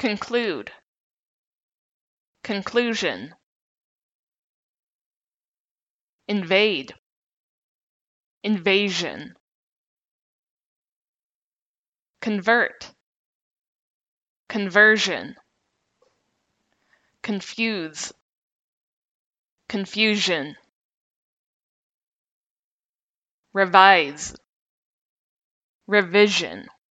conclude, conclusion, invade, invasion, convert, conversion, confuse, confusion, revise, revision.